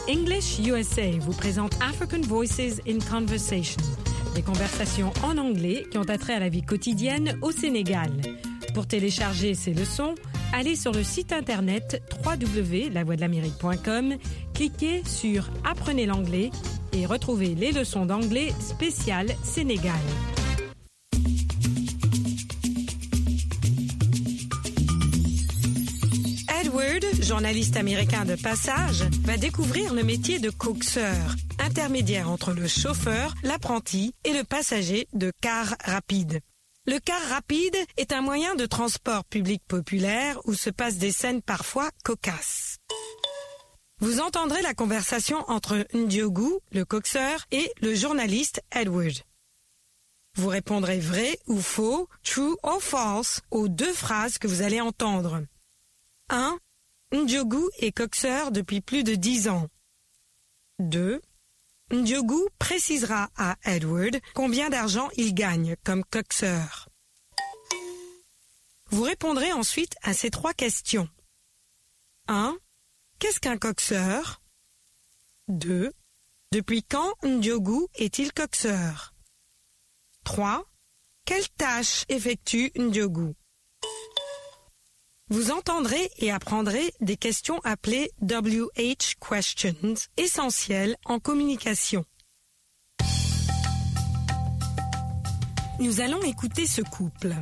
English USA vous présente African Voices in Conversation, des conversations en anglais qui ont attrait à la vie quotidienne au Sénégal. Pour télécharger ces leçons, allez sur le site internet www.lavoixdelamérique.com, cliquez sur « Apprenez l'anglais » et retrouvez les leçons d'anglais spéciales Sénégal. Edward, journaliste américain de passage, va découvrir le métier de coxeur, intermédiaire entre le chauffeur, l'apprenti et le passager de car rapide. Le car rapide est un moyen de transport public populaire où se passent des scènes parfois cocasses. Vous entendrez la conversation entre Ndiogu, le coxeur, et le journaliste Edward. Vous répondrez vrai ou faux, true or false, aux deux phrases que vous allez entendre. 1. Ndiogu est coxeur depuis plus de 10 ans. 2. Ndiogu précisera à Edward combien d'argent il gagne comme coxeur. Vous répondrez ensuite à ces 3 questions. 1. Qu'est-ce qu'un coxeur? 2. Depuis quand Ndiogu est-il coxeur? 3. Quelle tâche effectue Ndiogu? Vous entendrez et apprendrez des questions appelées WH questions, essentielles en communication. Nous allons écouter ce couple.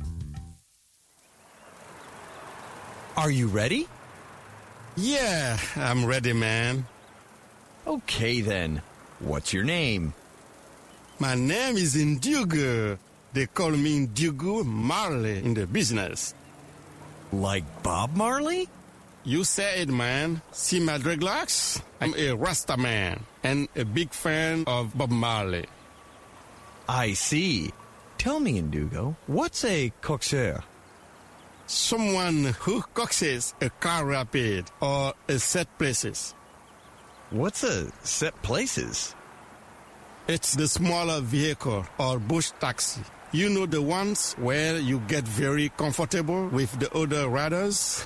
Are you ready? Yeah, I'm ready, man. Okay then. What's your name? My name is Ndiogu. They call me Ndiogu Marley in the business. Like Bob Marley? You say it, man. See my dreadlocks? I'm a Rasta man and a big fan of Bob Marley. I see. Tell me, Ndugo, what's a coxeur? Someone who coaxes a car rapid or a set places. What's a set places? It's the smaller vehicle or bush taxi. You know the ones where you get very comfortable with the other riders?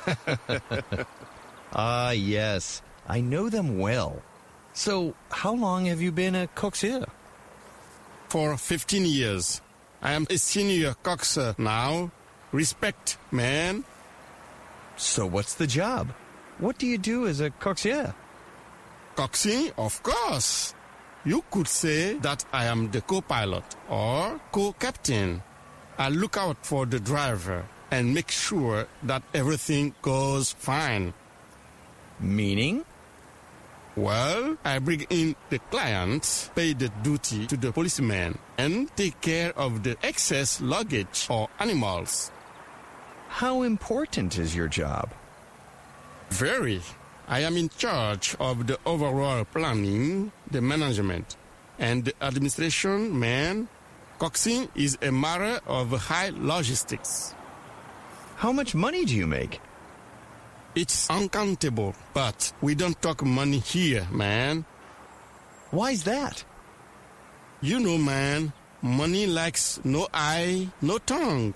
Ah, yes. I know them well. So, how long have you been a coxeur? For 15 years. I am a senior coxer now. Respect, man. So what's the job? What do you do as a coxeur? Coxing, of course. You could say that I am the co-pilot or co-captain. I look out for the driver and make sure that everything goes fine. Meaning? Well, I bring in the clients, pay the duty to the policeman, and take care of the excess luggage or animals. How important is your job? Very. I am in charge of the overall planning, the management, and the administration, man. Coxing is a matter of high logistics. How much money do you make? It's uncountable, but we don't talk money here, man. Why's that? You know, man, money likes no eye, no tongue.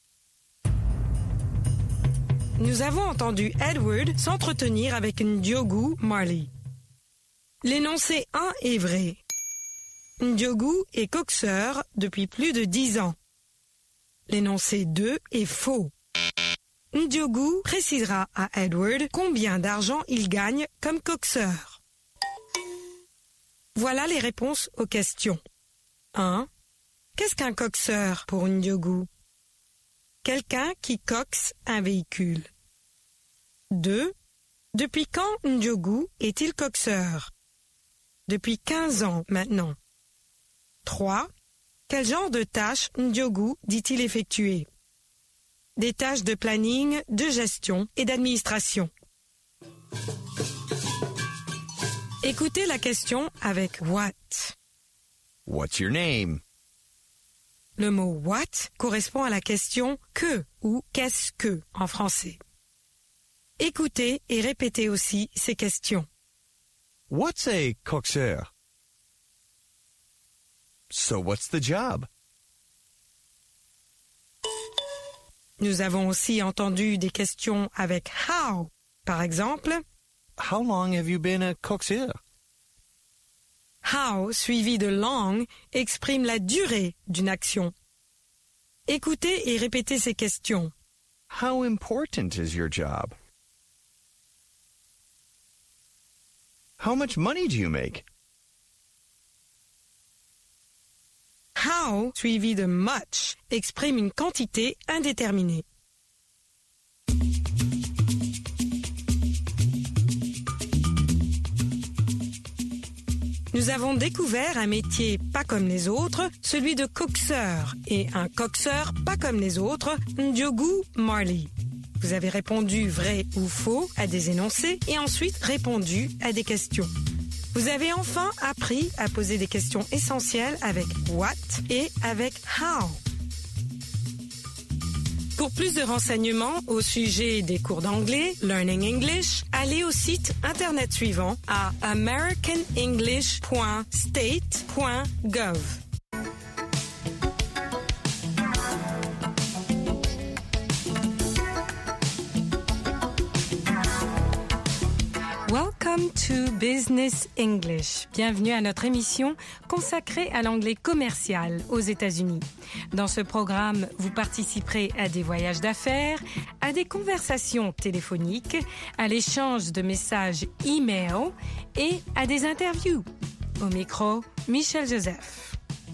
Nous avons entendu Edward s'entretenir avec Ndiogu Marley. L'énoncé 1 est vrai. Ndiogu est coxeur depuis plus de 10 ans. L'énoncé 2 est faux. Ndiogu précisera à Edward combien d'argent il gagne comme coxeur. Voilà les réponses aux questions. 1. Qu'est-ce qu'un coxeur pour Ndiogu? Quelqu'un qui coxe un véhicule. 2. Depuis quand Ndiogu est-il coxeur? Depuis 15 ans maintenant. 3. Quel genre de tâches Ndiogu dit-il effectuer? Des tâches de planning, de gestion et d'administration. Écoutez la question avec what. What's your name? Le mot what correspond à la question que ou qu'est-ce que en français. Écoutez et répétez aussi ces questions. What's a coxeur? So what's the job? Nous avons aussi entendu des questions avec how. Par exemple, how long have you been a coxeur? How suivi de long exprime la durée d'une action. Écoutez et répétez ces questions. How important is your job? How much money do you make? How suivi de much exprime une quantité indéterminée. Nous avons découvert un métier pas comme les autres, celui de coxeur, et un coxeur pas comme les autres, Ndiogu Marley. Vous avez répondu vrai ou faux à des énoncés et ensuite répondu à des questions. Vous avez enfin appris à poser des questions essentielles avec what et avec how. Pour plus de renseignements au sujet des cours d'anglais, Learning English, allez au site internet suivant à americanenglish.state.gov. Welcome to Business English. Bienvenue à notre émission consacrée à l'anglais commercial aux États-Unis. Dans ce programme, vous participerez à des voyages d'affaires, à des conversations téléphoniques, à l'échange de messages e-mail et à des interviews. Au micro, Michel Joseph.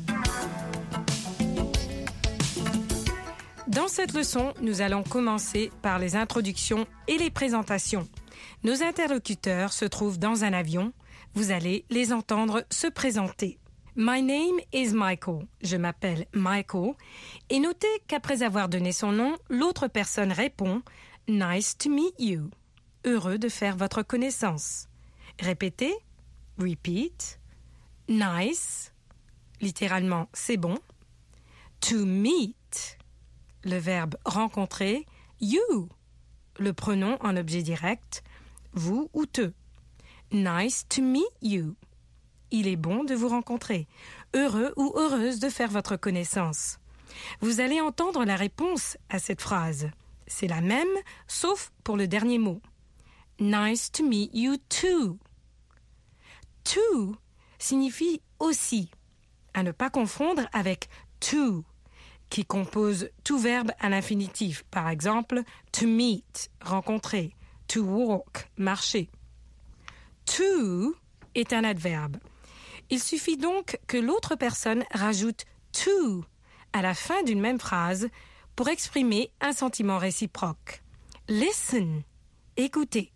Dans cette leçon, nous allons commencer par les introductions et les présentations. Nos interlocuteurs se trouvent dans un avion. Vous allez les entendre se présenter. My name is Michael. Je m'appelle Michael. Et notez qu'après avoir donné son nom, l'autre personne répond « Nice to meet you ». Heureux de faire votre connaissance. Répétez. Repeat. Nice. Littéralement, c'est bon. To meet. Le verbe rencontrer. You. Le pronom en objet direct. Vous ou te. Nice to meet you. Il est bon de vous rencontrer. Heureux ou heureuse de faire votre connaissance. Vous allez entendre la réponse à cette phrase. C'est la même, sauf pour le dernier mot. Nice to meet you too. To signifie aussi, à ne pas confondre avec to, qui compose tout verbe à l'infinitif. Par exemple, to meet, rencontrer. To walk, marcher. To est un adverbe. Il suffit donc que l'autre personne rajoute to à la fin d'une même phrase pour exprimer un sentiment réciproque. Listen, écoutez.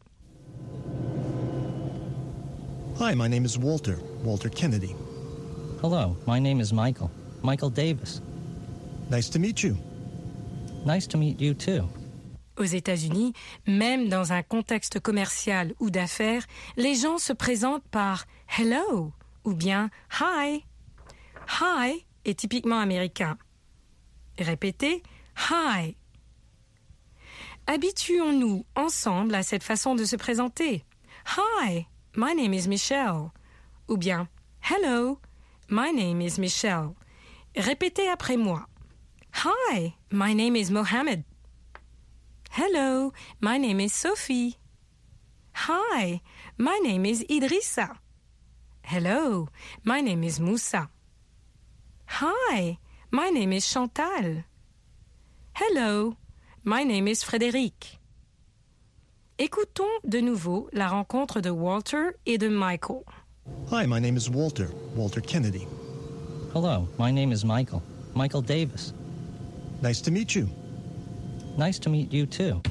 Hi, my name is Walter Kennedy. Hello, my name is Michael Davis. Nice to meet you. Nice to meet you too. Aux États-Unis, même dans un contexte commercial ou d'affaires, les gens se présentent par « hello » ou bien « hi ». « Hi » est typiquement américain. Répétez « hi ». Habituons-nous ensemble à cette façon de se présenter. « Hi, my name is Michelle » ou bien « hello, my name is Michelle ». Répétez après moi. « Hi, my name is Mohammed ». Hello, my name is Sophie. Hi, my name is Idrissa. Hello, my name is Moussa. Hi, my name is Chantal. Hello, my name is Frédéric. Écoutons de nouveau la rencontre de Walter et de Michael. Hi, my name is Walter Kennedy. Hello, my name is Michael Davis. Nice to meet you. Nice to meet you too.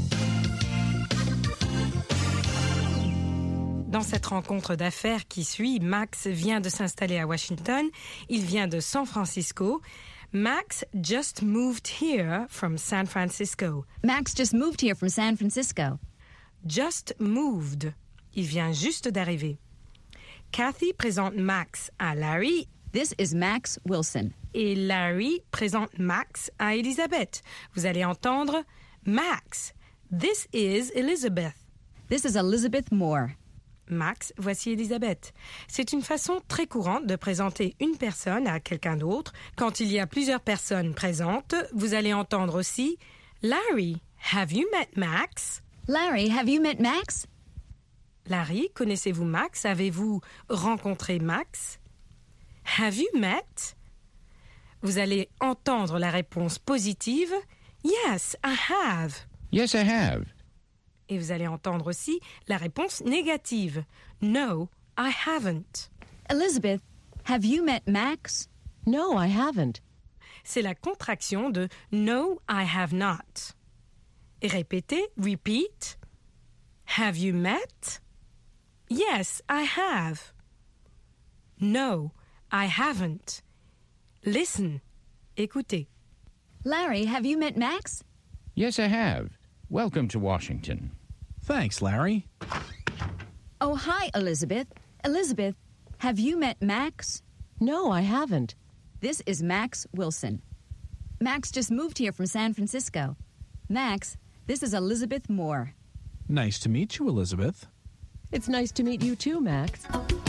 Dans cette rencontre d'affaires qui suit, Max vient de s'installer à Washington. Il vient de San Francisco. Max just moved here from San Francisco. Max just moved here from San Francisco. Just moved. Il vient juste d'arriver. Kathy présente Max à Larry. This is Max Wilson. Et Larry présente Max à Elizabeth. Vous allez entendre Max. This is Elizabeth. This is Elizabeth Moore. Max, voici Elizabeth. C'est une façon très courante de présenter une personne à quelqu'un d'autre. Quand il y a plusieurs personnes présentes, vous allez entendre aussi Larry, have you met Max? Larry, have you met Max? Larry, connaissez-vous Max? Avez-vous rencontré Max? Have you met? Vous allez entendre la réponse positive. Yes, I have. Yes, I have. Et vous allez entendre aussi la réponse négative. No, I haven't. Elizabeth, have you met Max? No, I haven't. C'est la contraction de No, I have not. Et répétez, repeat. Have you met? Yes, I have. No, I haven't. Listen. Écoutez. Larry, have you met Max? Yes, I have. Welcome to Washington. Thanks, Larry. Oh, hi, Elizabeth. Elizabeth, have you met Max? No, I haven't. This is Max Wilson. Max just moved here from San Francisco. Max, this is Elizabeth Moore. Nice to meet you, Elizabeth. It's nice to meet you too, Max.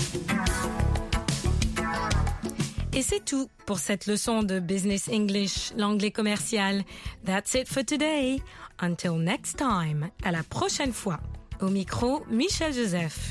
Et c'est tout pour cette leçon de Business English, l'anglais commercial. That's it for today. Until next time. À la prochaine fois. Au micro, Michel Joseph.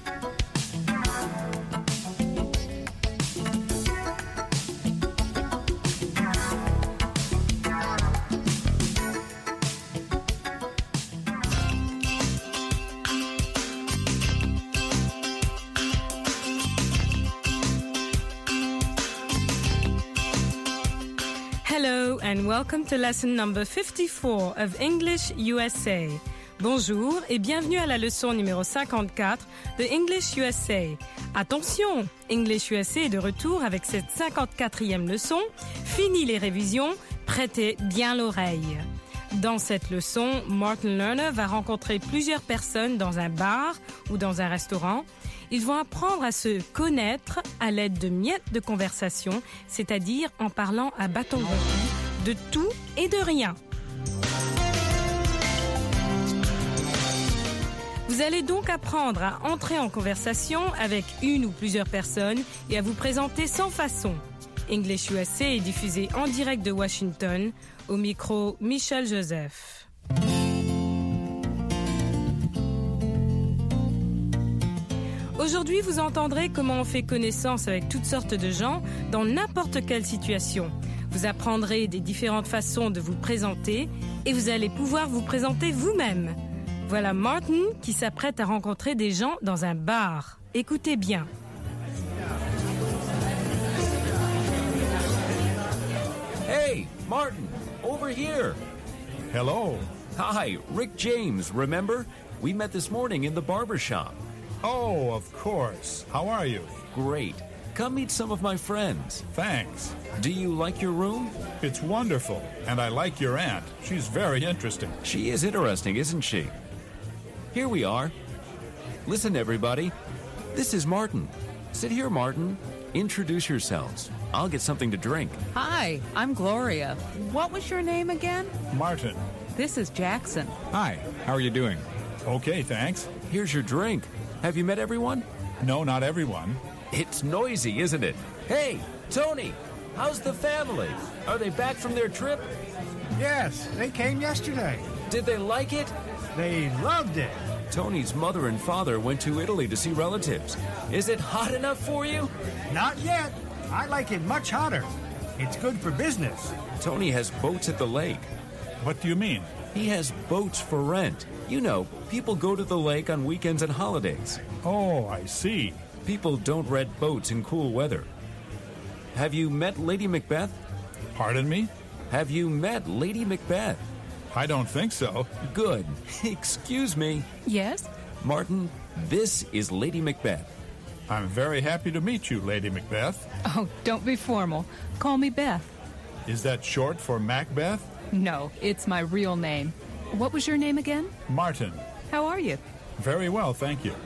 Hello and welcome to lesson number 54 of English USA. Bonjour et bienvenue à la leçon numéro 54 de English USA. Attention, English USA est de retour avec cette 54e leçon. Fini les révisions, prêtez bien l'oreille. Dans cette leçon, Martin Lerner va rencontrer plusieurs personnes dans un bar ou dans un restaurant. Ils vont apprendre à se connaître à l'aide de miettes de conversation, c'est-à-dire en parlant à bâton rompu de tout et de rien. Vous allez donc apprendre à entrer en conversation avec une ou plusieurs personnes et à vous présenter sans façon. English USA est diffusé en direct de Washington, au micro Michel Joseph. Aujourd'hui, vous entendrez comment on fait connaissance avec toutes sortes de gens dans n'importe quelle situation. Vous apprendrez des différentes façons de vous présenter et vous allez pouvoir vous présenter vous-même. Voilà Martin qui s'apprête à rencontrer des gens dans un bar. Écoutez bien. Hey, Martin, over here. Hello. Hi, Rick James, remember? We met this morning in the barber shop. Oh, of course. How are you? Great. Come meet some of my friends. Thanks. Do you like your room? It's wonderful, and I like your aunt. She's very interesting. She is interesting, isn't she? Here we are. Listen, everybody. This is Martin. Sit here, Martin. Introduce yourselves. I'll get something to drink. Hi, I'm Gloria. What was your name again? Martin. This is Jackson. Hi, how are you doing? Okay, thanks. Here's your drink. Have you met everyone? No, not everyone. It's noisy, isn't it? Hey, Tony, how's the family? Are they back from their trip? Yes, they came yesterday. Did they like it? They loved it. Tony's mother and father went to Italy to see relatives. Is it hot enough for you? Not yet. I like it much hotter. It's good for business. Tony has boats at the lake. What do you mean? He has boats for rent. You know, people go to the lake on weekends and holidays. Oh, I see. People don't rent boats in cool weather. Have you met Lady Macbeth? Pardon me? Have you met Lady Macbeth? I don't think so. Good. Excuse me. Yes? Martin, this is Lady Macbeth. I'm very happy to meet you, Lady Macbeth. Oh, don't be formal. Call me Beth. Is that short for Macbeth? No, it's my real name. What was your name again? Martin. How are you? Very well, thank you.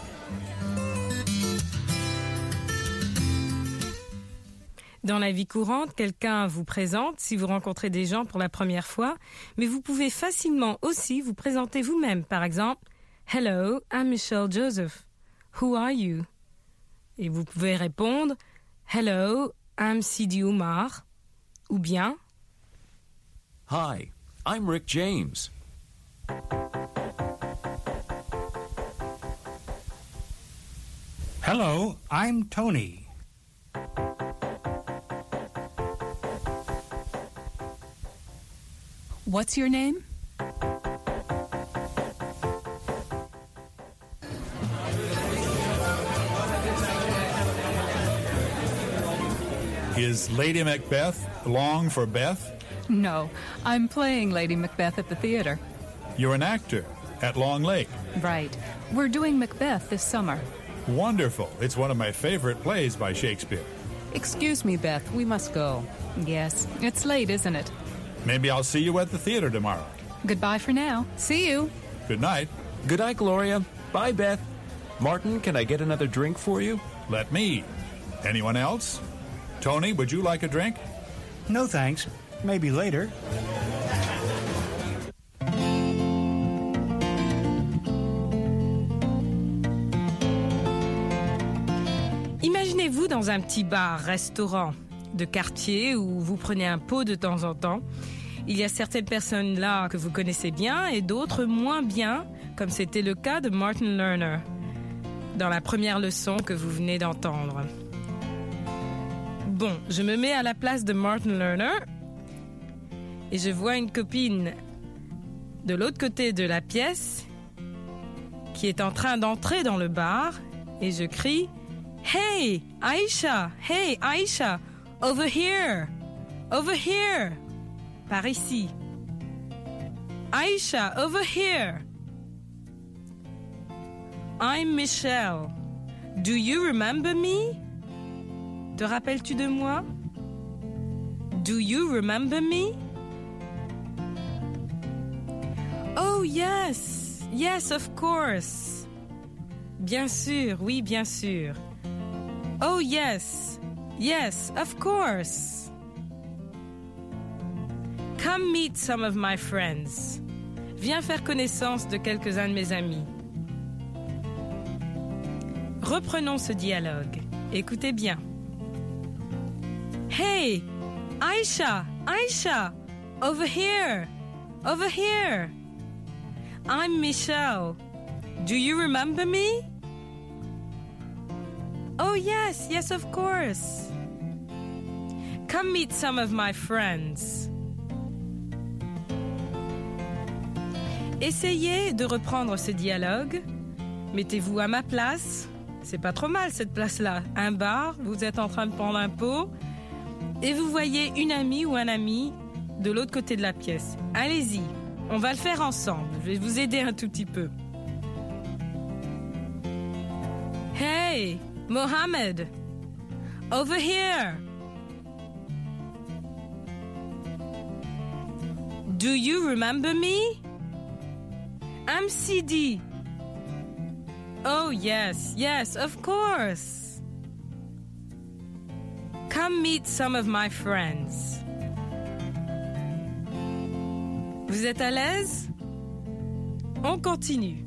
Dans la vie courante, quelqu'un vous présente si vous rencontrez des gens pour la première fois, mais vous pouvez facilement aussi vous présenter vous-même. Par exemple, « Hello, I'm Michelle Joseph. Who are you? » Et vous pouvez répondre « Hello, I'm Sidi Oumar. » Ou bien « Hi, I'm Rick James. » Hello, I'm Tony. What's your name? Is Lady Macbeth long for Beth? No, I'm playing Lady Macbeth at the theater. You're an actor at Long Lake. Right. We're doing Macbeth this summer. Wonderful. It's one of my favorite plays by Shakespeare. Excuse me, Beth. We must go. Yes, it's late, isn't it? Maybe I'll see you at the theater tomorrow. Goodbye for now. See you. Good night. Good night, Gloria. Bye, Beth. Martin, can I get another drink for you? Let me. Anyone else? Tony, would you like a drink? No thanks. Maybe later. Imaginez-vous dans un petit bar-restaurant de quartier où vous prenez un pot de temps en temps. Il y a certaines personnes là que vous connaissez bien et d'autres moins bien, comme c'était le cas de Martin Lerner dans la première leçon que vous venez d'entendre. Bon, je me mets à la place de Martin Lerner et je vois une copine de l'autre côté de la pièce qui est en train d'entrer dans le bar et je crie « Hey, Aisha! Hey, Aisha! Over here! Over here! » Par ici. « Aisha, over here! » I'm Michelle. Do you remember me? Te rappelles-tu de moi? Do you remember me? Oh yes, yes of course. Bien sûr, oui bien sûr. Oh yes, yes of course. Come meet some of my friends. Viens faire connaissance de quelques-uns de mes amis. Reprenons ce dialogue. Écoutez bien. Hey, Aisha, Aisha, over here, over here. I'm Michelle. Do you remember me? Oh yes, yes of course. Come meet some of my friends. Essayez de reprendre ce dialogue. Mettez-vous à ma place. C'est pas trop mal cette place-là. Un bar, vous êtes en train de prendre un pot. Et vous voyez une amie ou un ami de l'autre côté de la pièce. Allez-y, on va le faire ensemble. Je vais vous aider un tout petit peu. Hey, Mohammed, over here. Do you remember me? I'm Sidi. Oh yes, yes, of course. Come meet some of my friends. Vous êtes à l'aise? On continue.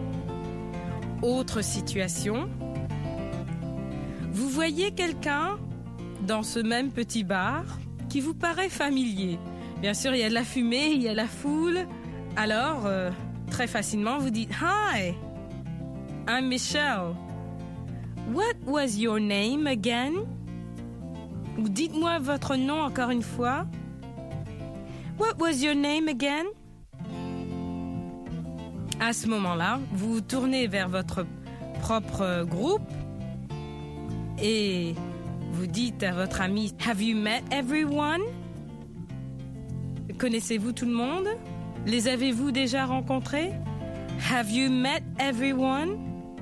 Autre situation. Vous voyez quelqu'un dans ce même petit bar qui vous paraît familier. Bien sûr, il y a de la fumée, il y a la foule. Alors, très facilement, vous dites « Hi, I'm Michelle. What was your name again? » Ou dites-moi votre nom encore une fois. What was your name again? À ce moment-là, vous vous tournez vers votre propre groupe et vous dites à votre ami Have you met everyone? Connaissez-vous tout le monde? Les avez-vous déjà rencontrés? Have you met everyone?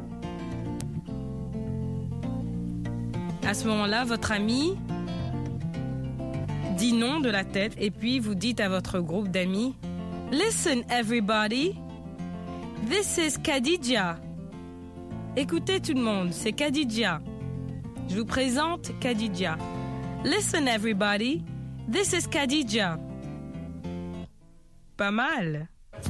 À ce moment-là, votre ami dit non de la tête et puis vous dites à votre groupe d'amis Listen everybody, this is Khadija. Écoutez tout le monde, c'est Khadija. Je vous présente Khadija. Listen everybody, this is Khadija. Pas mal.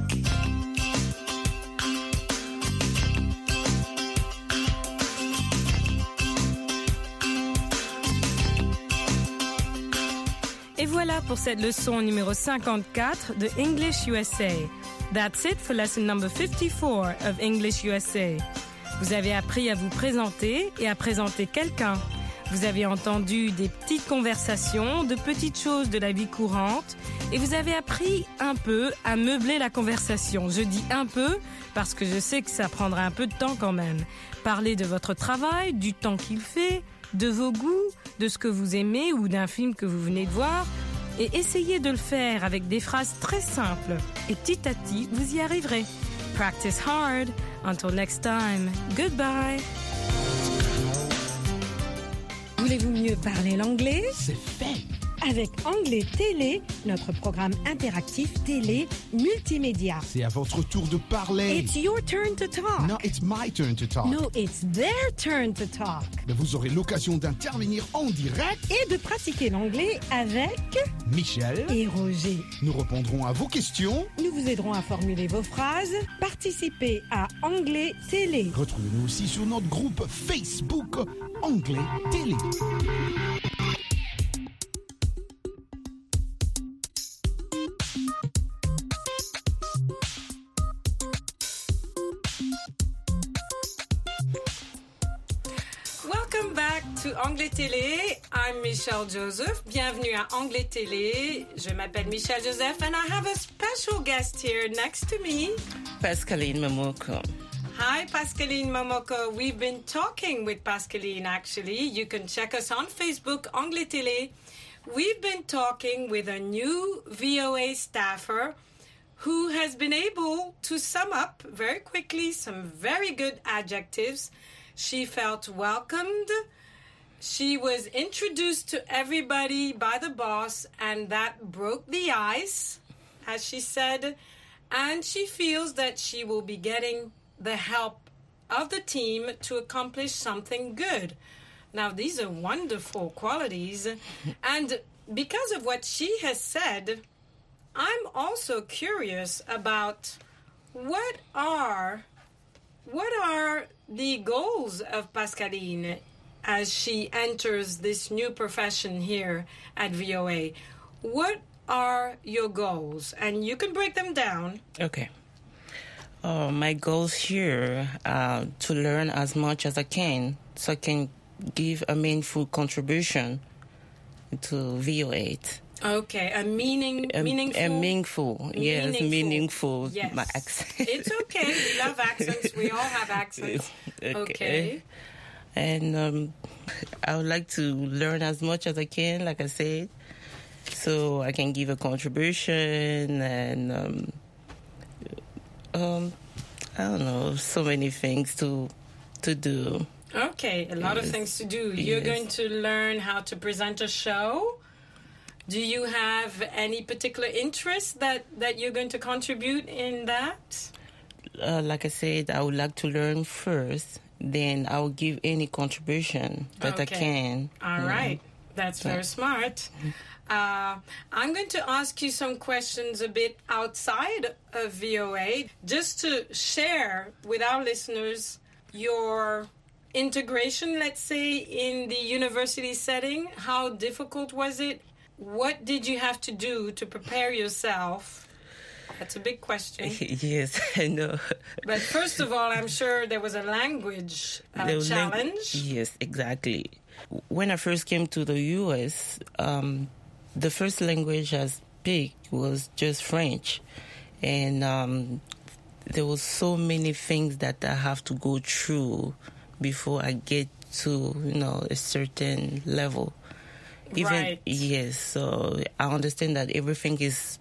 Et voilà pour cette leçon numéro 54 de English USA. That's it for lesson number 54 of English USA. Vous avez appris à vous présenter et à présenter quelqu'un. Vous avez entendu des petites conversations, de petites choses de la vie courante et vous avez appris un peu à meubler la conversation. Je dis un peu parce que je sais que ça prendra un peu de temps quand même. Parler de votre travail, du temps qu'il fait, de vos goûts, de ce que vous aimez ou d'un film que vous venez de voir et essayez de le faire avec des phrases très simples et petit à petit, vous y arriverez. Practice hard. Until next time. Goodbye. Voulez-vous mieux parler l'anglais? C'est fait! Avec Anglais Télé, notre programme interactif télé multimédia. C'est à votre tour de parler. It's your turn to talk. No, it's my turn to talk. No, it's their turn to talk. Mais vous aurez l'occasion d'intervenir en direct et de pratiquer l'anglais avec Michel et Roger. Nous répondrons à vos questions. Nous vous aiderons à formuler vos phrases. Participez à Anglais Télé. Retrouvez-nous aussi sur notre groupe Facebook Anglais Télé. Welcome back to Anglais Télé. I'm Michelle Joseph. Bienvenue à Anglais Télé. Je m'appelle Michelle Joseph and I have a special guest here next to me. Pascaline Momoko. Hi, Pascaline Momoko. We've been talking with Pascaline, actually. You can check us on Facebook, Anglais Télé. We've been talking with a new VOA staffer who has been able to sum up very quickly some very good adjectives. She felt welcomed. She was introduced to everybody by the boss, and that broke the ice, as she said. And she feels that she will be getting the help of the team to accomplish something good. Now, these are wonderful qualities. And because of what she has said, I'm also curious about what are the goals of Pascaline as she enters this new profession here at VOA. What are your goals? And you can break them down. Okay. My goals here are to learn as much as I can so I can give a meaningful contribution to VOA. Okay, meaningful. Yes, meaningful. Yes. My accent. It's okay. We love accents. We all have accents. Okay. And I would like to learn as much as I can, like I said, so I can give a contribution and I don't know, so many things to do. Okay, a lot of things to do. You're going to learn how to present a show. Do you have any particular interest that you're going to contribute in that? Like I said, I would like to learn first, then I'll give any contribution that I can. All right. That's very smart. I'm going to ask you some questions a bit outside of VOA, just to share with our listeners your integration, let's say, in the university setting. How difficult was it? What did you have to do to prepare yourself? That's a big question. Yes, I know. But first of all, I'm sure there was a language challenge. Yes, exactly. When I first came to the U.S., the first language I speak was just French. And there was so many things that I have to go through before I get to, a certain level. Right. Yes, so I understand that everything is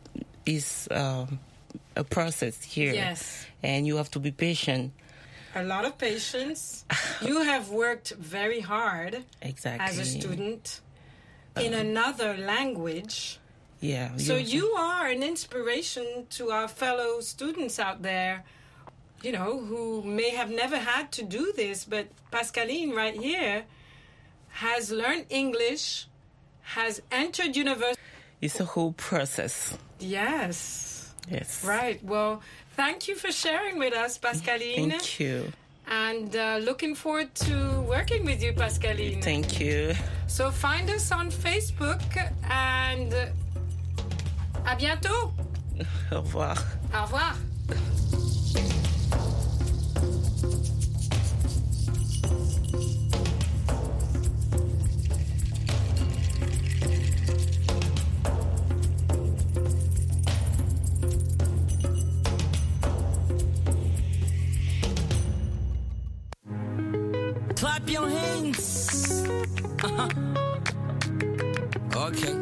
a process here. Yes. And you have to be patient. A lot of patience. You have worked very hard as a student in another language. Yeah. So you are an inspiration to our fellow students out there, who may have never had to do this, but Pascaline right here has learned English, has entered university. It's a whole process. Yes. Yes. Right. Well, thank you for sharing with us, Pascaline. Thank you. And looking forward to working with you, Pascaline. Thank you. So find us on Facebook and à bientôt. Au revoir. Au revoir. Clap your hands. Okay.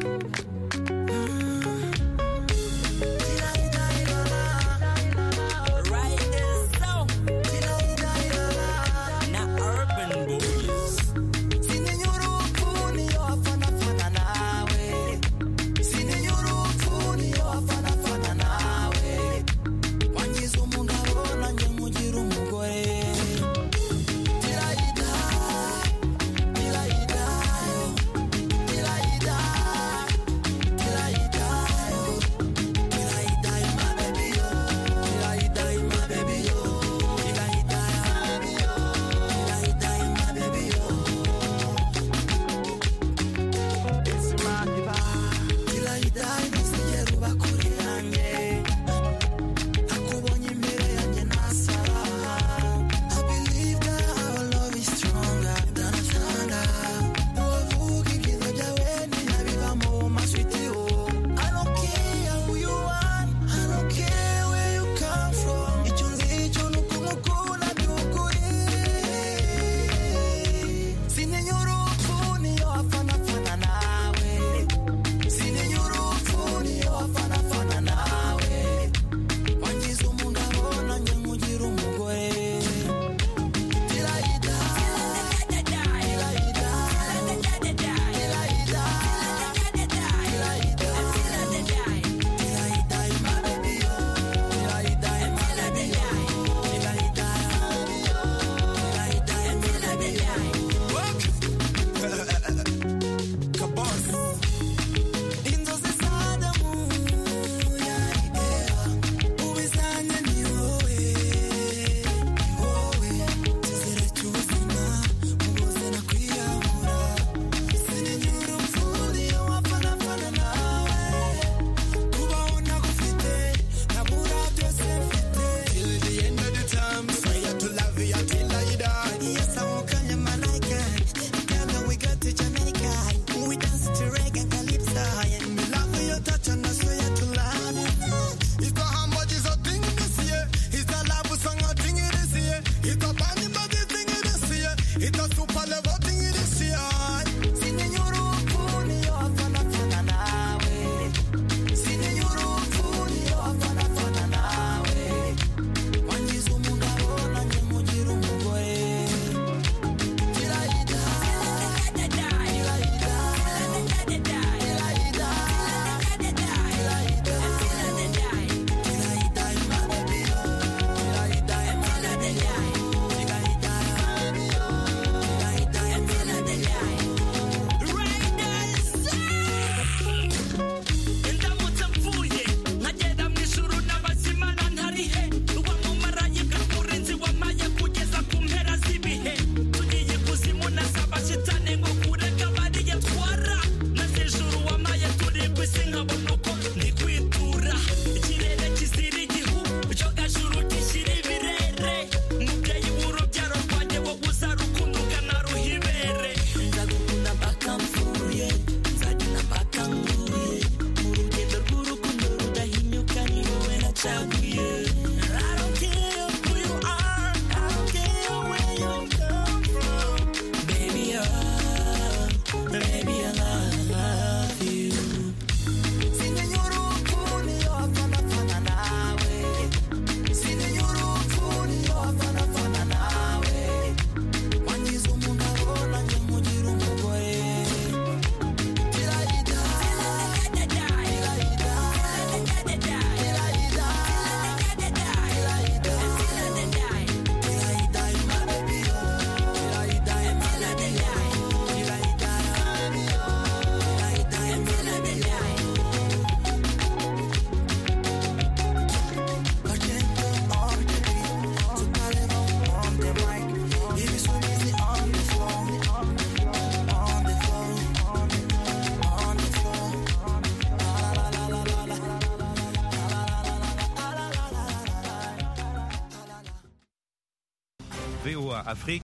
VOA Afrique